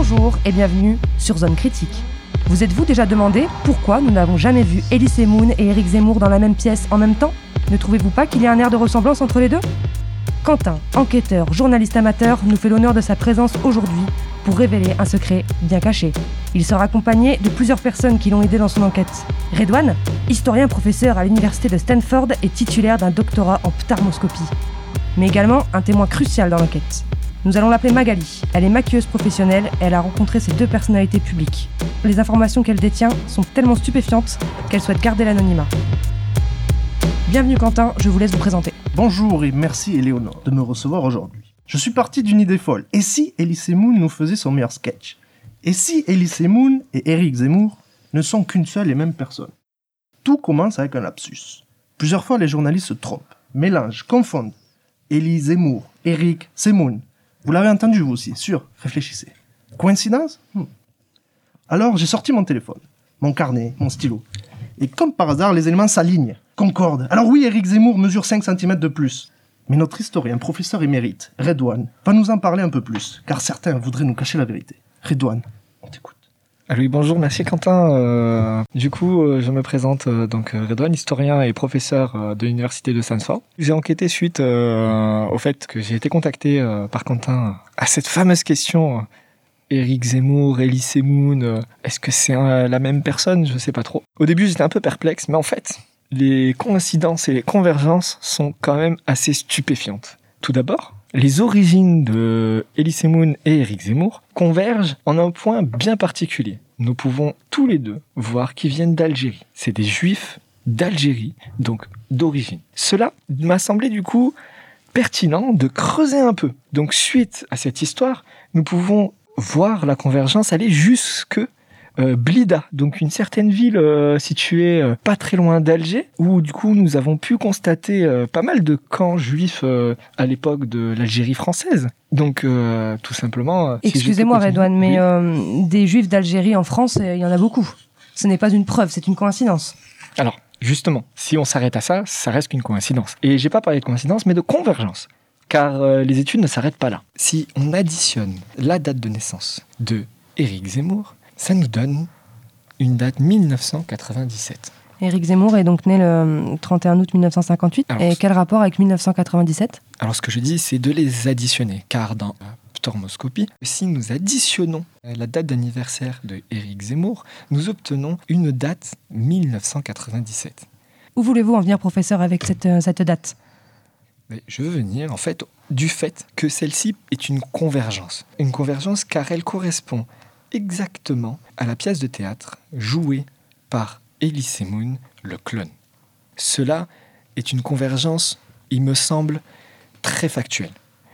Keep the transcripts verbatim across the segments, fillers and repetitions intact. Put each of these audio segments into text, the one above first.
Bonjour et bienvenue sur Zone Critique. Vous êtes-vous déjà demandé pourquoi nous n'avons jamais vu Elise Moon et Éric Zemmour dans la même pièce en même temps ? Ne trouvez-vous pas qu'il y a un air de ressemblance entre les deux ? Quentin, enquêteur, journaliste amateur, nous fait l'honneur de sa présence aujourd'hui pour révéler un secret bien caché. Il sera accompagné de plusieurs personnes qui l'ont aidé dans son enquête. Redouane, historien professeur à l'université de Stanford et titulaire d'un doctorat en ptarmoscopie, mais également un témoin crucial dans l'enquête. Nous allons l'appeler Magali. Elle est maquilleuse professionnelle et elle a rencontré ces deux personnalités publiques. Les informations qu'elle détient sont tellement stupéfiantes qu'elle souhaite garder l'anonymat. Bienvenue Quentin, je vous laisse vous présenter. Bonjour et merci Éléonore de me recevoir aujourd'hui. Je suis parti d'une idée folle. Et si Elise Moon nous faisait son meilleur sketch ? Et si Elise Moon et Éric Zemmour ne sont qu'une seule et même personne ? Tout commence avec un lapsus. Plusieurs fois les journalistes se trompent, mélangent, confondent. Elise Zemmour, Éric Zemmour. Vous l'avez entendu vous aussi, sûr, réfléchissez. Coïncidence ? hmm. Alors j'ai sorti mon téléphone, mon carnet, mon stylo. Et comme par hasard, les éléments s'alignent, concordent. Alors oui, Éric Zemmour mesure cinq centimètres de plus. Mais notre historien, professeur émérite, Redouane, va nous en parler un peu plus, car certains voudraient nous cacher la vérité. Redouane, on t'écoute. Ah oui, bonjour, merci Quentin. Euh, du coup, euh, je me présente euh, donc Redouane, historien et professeur euh, de l'université de Stanford. J'ai enquêté suite euh, au fait que j'ai été contacté euh, par Quentin à cette fameuse question euh, Éric Zemmour, Elise Moon, euh, est-ce que c'est euh, la même personne ? Je sais pas trop. Au début, j'étais un peu perplexe, mais en fait, les coïncidences et les convergences sont quand même assez stupéfiantes. Tout d'abord, les origines de Elise Moon et Éric Zemmour convergent en un point bien particulier. Nous pouvons tous les deux voir qu'ils viennent d'Algérie. C'est des juifs d'Algérie, donc d'origine. Cela m'a semblé du coup pertinent de creuser un peu. Donc suite à cette histoire, nous pouvons voir la convergence aller jusque Euh, Blida, donc une certaine ville euh, située euh, pas très loin d'Alger, où du coup nous avons pu constater euh, pas mal de camps juifs euh, à l'époque de l'Algérie française. Donc euh, tout simplement... Euh, Excusez-moi si Redouane, mais oui. euh, des juifs d'Algérie en France, il euh, y en a beaucoup. Ce n'est pas une preuve, c'est une coïncidence. Alors, justement, si on s'arrête à ça, ça reste qu'une coïncidence. Et j'ai pas parlé de coïncidence, mais de convergence. Car euh, les études ne s'arrêtent pas là. Si on additionne la date de naissance de Éric Zemmour, ça nous donne une date mille neuf cent quatre-vingt-dix-sept. Éric Zemmour est donc né le trente et un août mille neuf cent cinquante-huit. Alors, et quel rapport avec mille neuf cent quatre-vingt-dix-sept ? Alors ce que je dis, c'est de les additionner, car dans la ptarmoscopie, si nous additionnons la date d'anniversaire de Éric Zemmour, nous obtenons une date mille neuf cent quatre-vingt-dix-sept. Où voulez-vous en venir, professeur, avec cette, euh, cette date ? Mais je veux venir, en fait, du fait que celle-ci est une convergence. Une convergence car elle correspond exactement à la pièce de théâtre jouée par Elise Moon, le clone. Cela est une convergence, il me semble, très factuelle.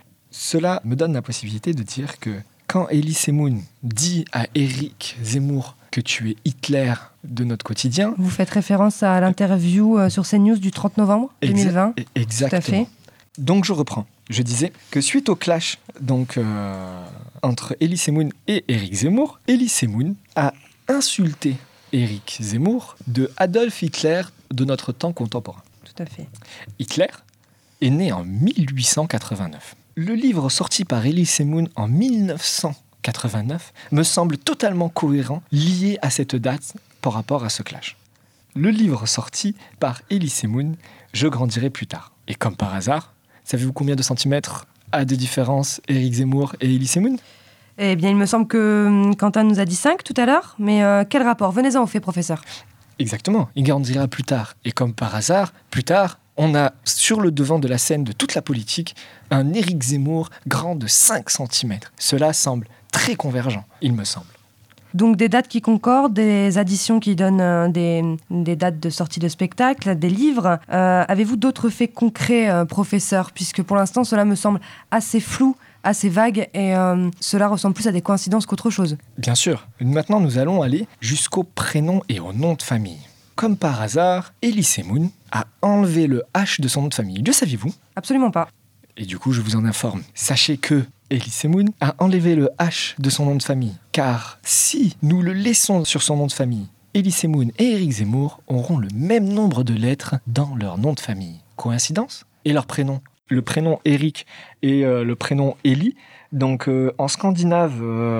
Cela me donne la possibilité de dire que quand Elise Moon dit à Éric Zemmour que tu es Hitler de notre quotidien... Vous faites référence à l'interview euh, sur CNews du trente novembre deux mille vingt. Exa- exactement. Tout à fait. Donc je reprends. Je disais que suite au clash donc, euh, entre Elise Moon et Éric Zemmour, Elise Moon a insulté Éric Zemmour de Adolf Hitler de notre temps contemporain. Tout à fait. Hitler est né en mille huit cent quatre-vingt-neuf. Le livre sorti par Elise Moon en mille neuf cent quatre-vingt-neuf me semble totalement cohérent, lié à cette date par rapport à ce clash. Le livre sorti par Elise Moon, Je grandirai plus tard. Et comme par hasard, savez-vous combien de centimètres a de différence Éric Zemmour et Elise Moon ? Eh bien, il me semble que hum, Quentin nous a dit cinq tout à l'heure, mais euh, quel rapport ? Venez-en au fait, professeur. Exactement, il grandira plus tard. Et comme par hasard, plus tard, on a sur le devant de la scène de toute la politique un Éric Zemmour grand de cinq centimètres. Cela semble très convergent, il me semble. Donc des dates qui concordent, des additions qui donnent euh, des, des dates de sortie de spectacle, des livres. Euh, avez-vous d'autres faits concrets, euh, professeur ? Puisque pour l'instant, cela me semble assez flou, assez vague, et euh, cela ressemble plus à des coïncidences qu'autre chose. Bien sûr. Maintenant, nous allons aller jusqu'au prénom et au nom de famille. Comme par hasard, Elise Moon a enlevé le H de son nom de famille. Le saviez-vous ? Absolument pas. Et du coup, je vous en informe. Sachez que Elise Moon a enlevé le H de son nom de famille. Car si nous le laissons sur son nom de famille, Elise Moon et Éric Zemmour auront le même nombre de lettres dans leur nom de famille. Coïncidence ? Et leur prénom ? Le prénom Éric et euh, le prénom Élie. Donc euh, en scandinave, euh,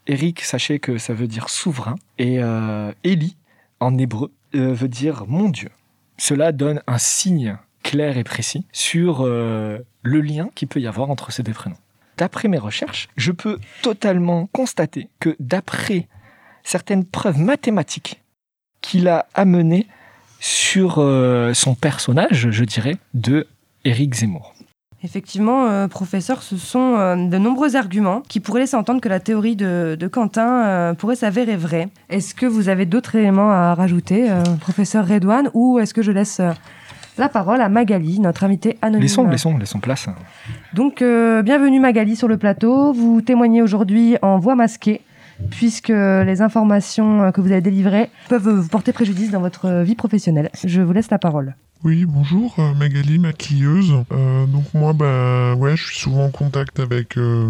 Eric, sachez que ça veut dire souverain. Et euh, Eli, en hébreu, euh, veut dire mon Dieu. Cela donne un signe clair et précis sur euh, le lien qu'il peut y avoir entre ces deux prénoms. D'après mes recherches, je peux totalement constater que d'après certaines preuves mathématiques qu'il a amenées sur euh, son personnage, je dirais, de Éric Zemmour. Effectivement, euh, professeur, ce sont euh, de nombreux arguments qui pourraient laisser entendre que la théorie de, de Quentin euh, pourrait s'avérer vraie. Est-ce que vous avez d'autres éléments à rajouter, euh, professeur Redouane, ou est-ce que je laisse euh, la parole à Magali, notre invitée anonyme? Laissons, laissons, laissons place. Donc, euh, bienvenue Magali sur le plateau. Vous témoignez aujourd'hui en voix masquée, puisque les informations que vous avez délivrées peuvent vous porter préjudice dans votre vie professionnelle. Je vous laisse la parole. Oui, bonjour, euh, Magali, maquilleuse. Euh, donc moi, bah, ouais, je suis souvent en contact avec euh,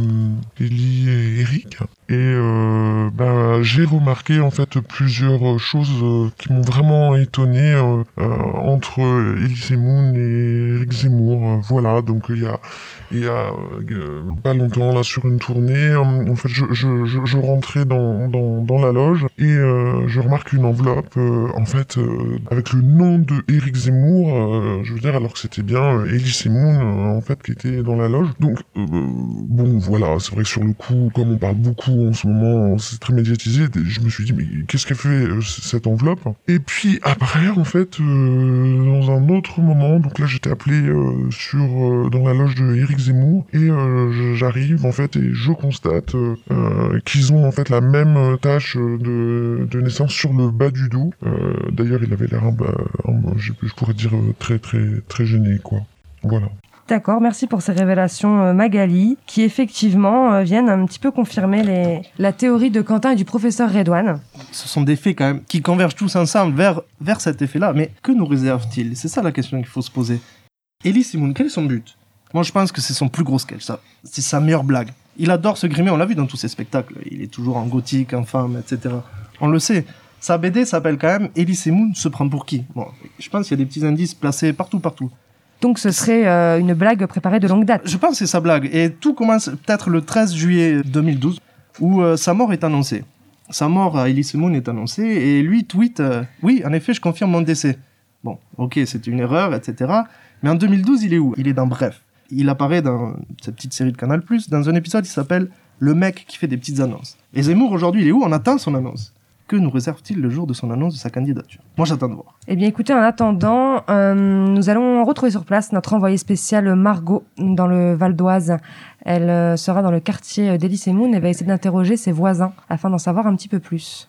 Eli et Eric. Et euh, bah, j'ai remarqué en fait plusieurs choses euh, qui m'ont vraiment étonné euh, euh, entre Elise Moon et Éric Zemmour. Euh, voilà, donc il y a, il y a euh, pas longtemps là sur une tournée, euh, en fait, je, je, je, je rentrais dans, dans, dans la loge et euh, je remarque une enveloppe euh, en fait euh, avec le nom de Éric Zemmour. Euh, je veux dire, alors que c'était bien euh, Elise Moon euh, en fait qui était dans la loge. Donc euh, bon, voilà, c'est vrai que sur le coup, comme on parle beaucoup en ce moment, c'est très médiatisé, je me suis dit mais qu'est-ce qu'elle fait euh, cette enveloppe? Et puis après en fait euh, dans un autre moment, donc là j'étais appelé euh, sur euh, dans la loge de Éric Zemmour et euh, j'arrive en fait et je constate euh, euh, qu'ils ont en fait la même tache de, de naissance sur le bas du dos. Euh, d'ailleurs il avait l'air un, un, je, je pourrais dire très très très gêné quoi. Voilà. D'accord, merci pour ces révélations Magali, qui effectivement viennent un petit peu confirmer les... la théorie de Quentin et du professeur Redouane. Ce sont des faits quand même qui convergent tous ensemble vers, vers cet effet-là, mais que nous réserve-t-il? C'est ça la question qu'il faut se poser. Elise Moon, quel est son but? Moi je pense que c'est son plus gros sketch, ça. C'est sa meilleure blague. Il adore se grimer, on l'a vu dans tous ses spectacles, il est toujours en gothique, en femme, et cetera. On le sait. Sa B D s'appelle quand même Elise Moon se prend pour qui? Bon, je pense qu'il y a des petits indices placés partout, partout. Donc ce serait euh, une blague préparée de longue date. Je pense que c'est sa blague. Et tout commence peut-être le treize juillet deux mille douze, où euh, sa mort est annoncée. Sa mort à Elise Moon est annoncée, et lui tweet euh, « Oui, en effet, je confirme mon décès ». Bon, ok, c'était une erreur, et cetera. Mais en deux mille douze, il est où? Il est dans Bref. Il apparaît dans cette petite série de Canal+, dans un épisode qui s'appelle « Le mec qui fait des petites annonces ». Et Zemmour, aujourd'hui, il est où? On attend son annonce. Que nous réserve-t-il le jour de son annonce de sa candidature? Moi, j'attends de voir. Eh bien, écoutez, en attendant, euh, nous allons retrouver sur place notre envoyée spéciale Margot dans le Val d'Oise. Elle euh, sera dans le quartier d'Elise Moon et va essayer d'interroger ses voisins afin d'en savoir un petit peu plus.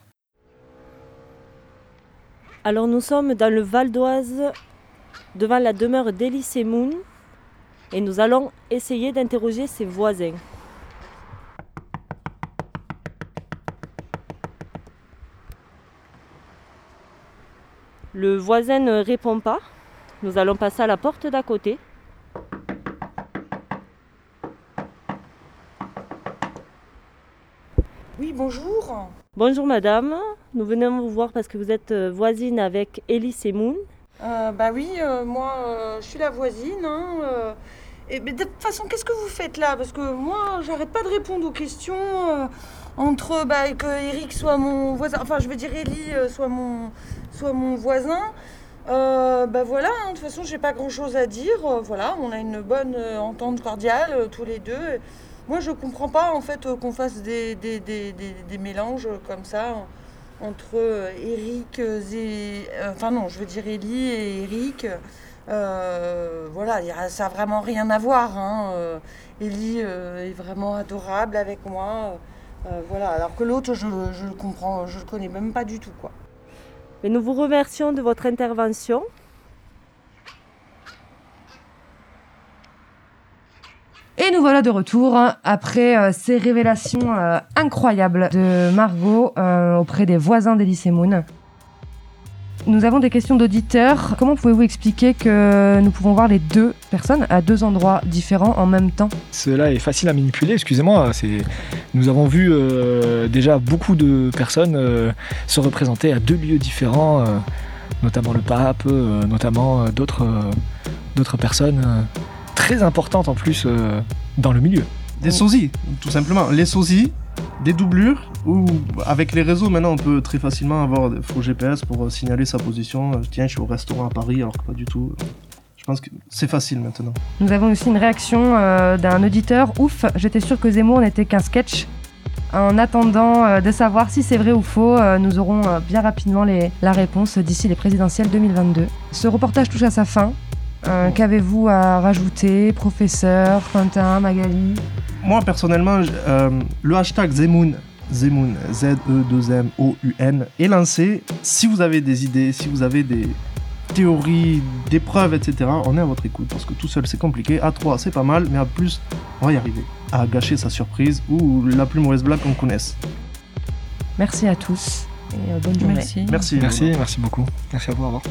Alors, nous sommes dans le Val d'Oise, devant la demeure d'Elise Moon, et nous allons essayer d'interroger ses voisins. Le voisin ne répond pas. Nous allons passer à la porte d'à côté. Oui, bonjour. Bonjour madame. Nous venons vous voir parce que vous êtes voisine avec Elise Moon. Euh, bah oui, euh, moi euh, je suis la voisine. Hein, euh, et, mais de toute façon, qu'est-ce que vous faites là? Parce que moi, j'arrête pas de répondre aux questions. Euh, entre bah, que Eric soit mon voisin, enfin je veux dire Eli euh, soit mon... soit mon voisin, euh, ben voilà, hein, de toute façon j'ai pas grand chose à dire, euh, voilà, on a une bonne euh, entente cordiale euh, tous les deux. Moi je comprends pas en fait euh, qu'on fasse des, des, des, des, des mélanges comme ça euh, entre euh, Eric et... Euh, enfin non, je veux dire Eli et Eric, euh, voilà, y a, ça a vraiment rien à voir, hein, euh, Eli euh, est vraiment adorable avec moi, euh, voilà, alors que l'autre je, je le comprends, je le connais même pas du tout quoi. Et nous vous remercions de votre intervention. Et nous voilà de retour hein, après euh, ces révélations euh, incroyables de Margot euh, auprès des voisins d'Elise Moon. Nous avons des questions d'auditeurs. Comment pouvez-vous expliquer que nous pouvons voir les deux personnes à deux endroits différents en même temps? Cela est facile à manipuler, excusez-moi. C'est... Nous avons vu euh, déjà beaucoup de personnes euh, se représenter à deux lieux différents, euh, notamment le pape, euh, notamment euh, d'autres, euh, d'autres personnes euh, très importantes en plus euh, dans le milieu. Des sosies, tout simplement. Les sosies, des doublures, ou avec les réseaux, maintenant, on peut très facilement avoir des faux G P S pour signaler sa position. Tiens, je suis au restaurant à Paris, alors que pas du tout. Je pense que c'est facile maintenant. Nous avons aussi une réaction euh, d'un auditeur. Ouf, j'étais sûr que Zemmour n'était qu'un sketch. En attendant euh, de savoir si c'est vrai ou faux, euh, nous aurons euh, bien rapidement les, la réponse d'ici les présidentielles deux mille vingt-deux. Ce reportage touche à sa fin. Euh, qu'avez-vous à rajouter, professeur, Quentin, Magali ? Moi, personnellement, euh, le hashtag Zemoun, Zemoun, Z E deux M O U N, est lancé. Si vous avez des idées, si vous avez des théories, des preuves, et cetera, on est à votre écoute, parce que tout seul, c'est compliqué. À trois, c'est pas mal, mais à plus, on va y arriver. À gâcher sa surprise ou la plus mauvaise blague qu'on connaisse. Merci à tous et euh, bonne journée. Merci. Merci. Merci, merci beaucoup. Merci à vous, au revoir.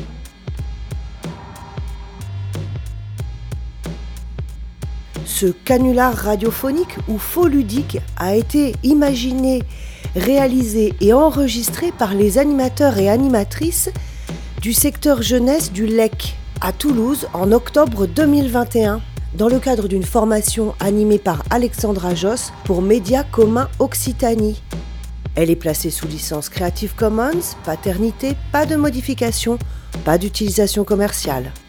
Ce canular radiophonique ou faux ludique a été imaginé, réalisé et enregistré par les animateurs et animatrices du secteur jeunesse du L E C à Toulouse en octobre deux mille vingt et un, dans le cadre d'une formation animée par Alexandra Josse pour Médias Communs Occitanie. Elle est placée sous licence Creative Commons, paternité, pas de modification, pas d'utilisation commerciale.